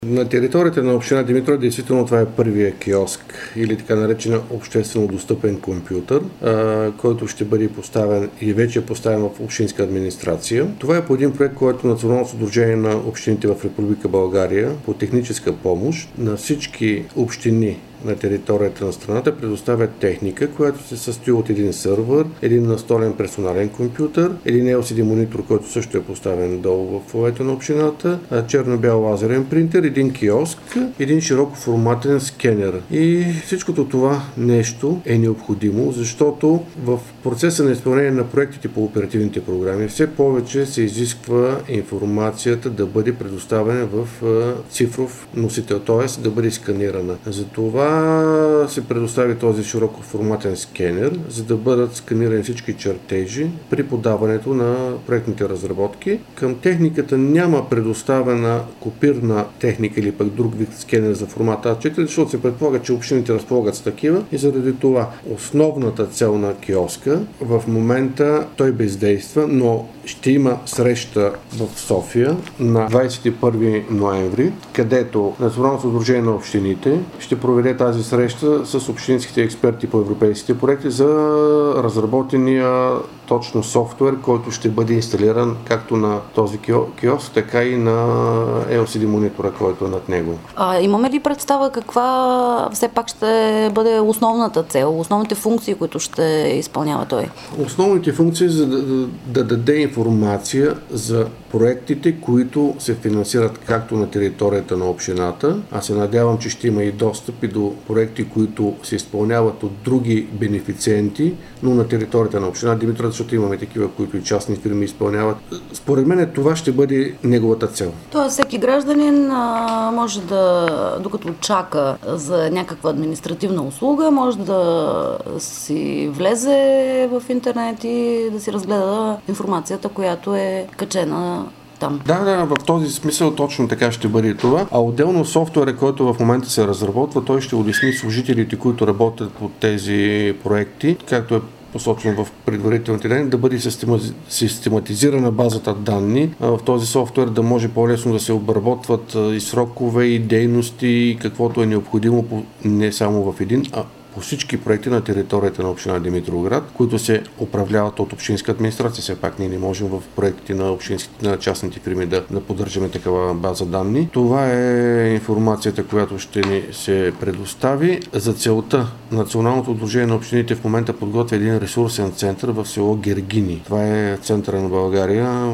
На територията на община Димитров действително това е първия киоск или така наречен обществено достъпен компютър, който ще бъде поставен и вече е поставен в общинска администрация. Това е по един проект, който Националното сдружение на общините в Република България по техническа помощ на всички общини на територията на страната предоставят техника, която се състои от един сървър, един настолен персонален компютър, един LCD монитор, който също е поставен долу в фоайето на общината, черно-бял лазерен принтер, един киоск, един широкоформатен скенер. И всичкото това нещо е необходимо, защото в процеса на изпълнение на проектите по оперативните програми все повече се изисква информацията да бъде предоставена в цифров носител, т.е. да бъде сканирана. Затова се предостави този широкоформатен скенер, за да бъдат сканирани всички чертежи при подаването на проектните разработки. Към техниката няма предоставена копирна техника или пък друг вид скенер за формата А4, защото се предполага, че общините разполагат с такива и заради това основната цел на киоска в момента той бездейства, но ще има среща в София на 21 ноември, където Националното сдружение на общините ще проведе тази среща с общинските експерти по европейските проекти за разработения точно софтуер, който ще бъде инсталиран както на този киоск, така и на LCD монитора, който е над него. Имаме ли представа каква все пак ще бъде основната цел, основните функции, които ще изпълнява той? Основните функции за да даде информация за проектите, които се финансират както на територията на общината. Аз се надявам, че ще има и достъп и до проекти, които се изпълняват от други бенефициенти, но на територията на община Димитров, защото имаме такива, които и частни фирми изпълняват. Според мен това ще бъде неговата цел. Тоест всеки гражданин може да, докато чака за някаква административна услуга, може да си влезе в интернет и да си разгледа информацията, която е качена там. Да, в този смисъл точно така ще бъде това. А отделно софтуера, който в момента се разработва, той ще улесни служителите, които работят по тези проекти, както е посочено в предварителните данни, да бъде систематизирана базата данни. В този софтуер да може по-лесно да се обработват и срокове, и дейности, и каквото е необходимо не само в един, а по всички проекти на територията на община Димитровград, които се управляват от общинска администрация. Все пак ние не можем в проектите на частните фирми да поддържаме такава база данни. Това е информацията, която ще ни се предостави. За целта Националното сдружение на общините в момента подготвя един ресурсен център в село Гергини. Това е центъра на България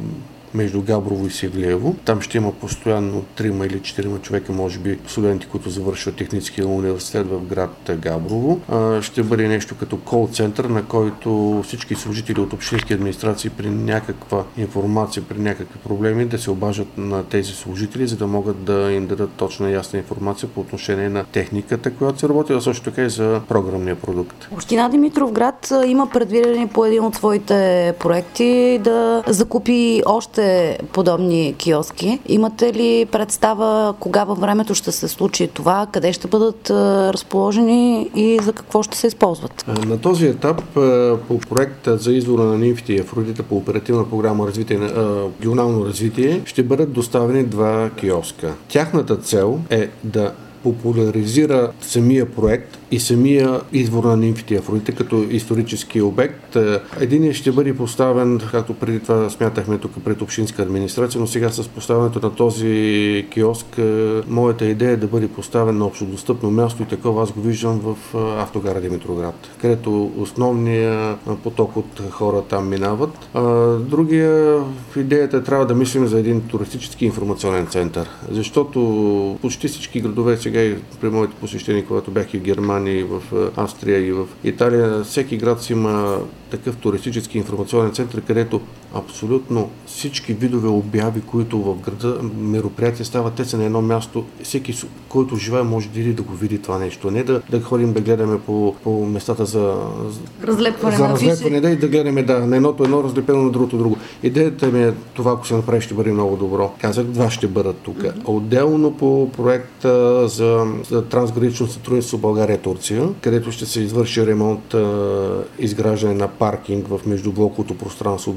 между Габрово и Севлиево. Там ще има постоянно 3 или 4 човека, може би студенти, които завършват техническия университет в град Габрово. Ще бъде нещо като кол-център, на който всички служители от общински администрации при някаква информация, при някакви проблеми да се обажат на тези служители, за да могат да им дадат точна и ясна информация по отношение на техниката, която се работи, а също така и за програмния продукт. Община Димитровград има предвидени по един от своите проекти да закупи още подобни киоски. Имате ли представа кога във времето ще се случи това, къде ще бъдат разположени и за какво ще се използват? На този етап по проекта за извора на нимфите и Афродита по оперативна програма регионално развитие ще бъдат доставени 2 киоска. Тяхната цел е да популяризира самия проект и самия извор на нимфите и Афродита като исторически обект. Единият ще бъде поставен, както преди това смятахме тук пред общинска администрация, но сега с поставянето на този киоск, моята идея е да бъде поставен на общодостъпно място и такова аз го виждам в автогара Димитровград, където основния поток от хора там минават. Другия идеята трябва да мислим за един туристически информационен център, защото почти всички градове сега и при моите посещения, когато бях и в Германия, и в Австрия, и в Италия, всеки град си има такъв туристически информационен център, където абсолютно всички видове обяви, които в града мероприятия стават, те са на едно място. Всеки, който живее, може да го види това нещо. Не да ходим да гледаме по местата за разлепване, да гледаме на едно разлепено, на другото друго. Идеята ми е това, ако се направи, ще бъде много добро. Казах, 2 ще бъдат тук. Отделно по проекта за трансгранично сътрудничество България-Турция, където ще се извърши ремонт, изграждане на паркинг в междублоковото пространство до улица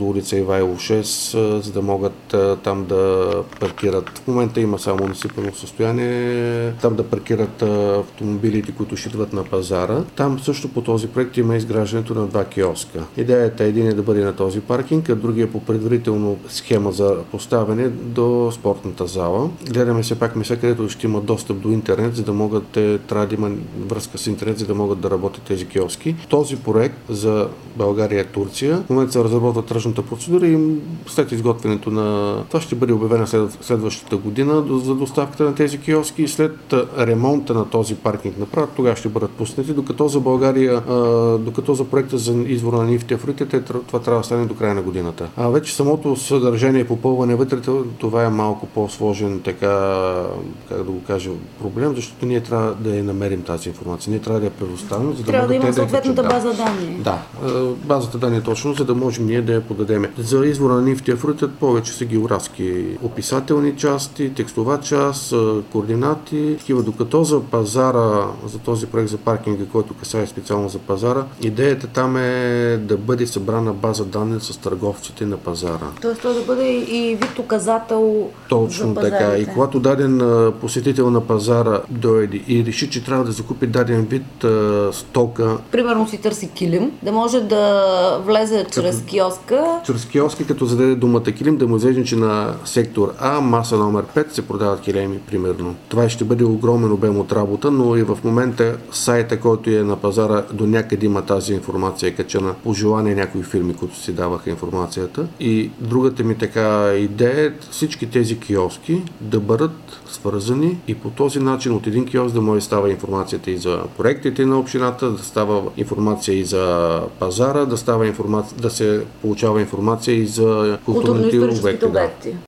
Ивайло 6, за да могат там да паркират. В момента има само насипано състояние, там да паркират автомобилите, които ще идват на пазара. Там също по този проект има изграждането на 2 киоска. Идеята един е да бъде на този паркинг, а другия по предварително схема за поставяне до спортната зала. Гледаме се пак места, където ще има достъп до интернет, за да могат, трябва да има връзка с интернет, за да могат да работят тези киоски. Този проект за България и Турция в момента се разработва тръжната процедура и след изготвянето на това ще бъде обявена следващата година за доставката на тези киоски и след ремонта на този паркинг на Прат, тогава ще бъдат пуснати, докато за България, докато за проекта за извора на нефт и фруитите, това трябва да стане до края на годината. А вече самото съдържание и попълване вътре, това е малко по-сложен, така, как да го кажа, проблем, защото ние трябва да я намерим тази информация. Ние трябва да я предоставим, за да трябва да има съответната база данни. Да, базата данни е точно, за да можем ние да я подадем. За извора на нефт и фруитите повече са географски описателни части, текстова част, координати, такива, докато за пазара, за този проект за паркинга, който касае специално за пазара, идеята там е да бъде събрана база данни с търговците на пазара. Тоест това да бъде и вид указател точно за пазарите. Така. И когато даден посетител на пазара дойде и реши, че трябва да закупи даден вид стока. Примерно си търси килим, да може да влезе чрез киоска. Чрез киоски, като зададе думата килим, да му излезе, че на сектор А, маса номер 5, се продават килими, примерно. Това ще бъде огромен обем от работа, но и в момента сайта, който е на пазара, до някъде има тази информация, качена по желание някои фирми, които си даваха информацията. И другата ми така идея е всички тези киоски да бъдат свързани и по този начин от един киоск да може да става информацията и за проектите на общината, да става информация и за пазара, да става информация, да се получава информация и за културните обекти.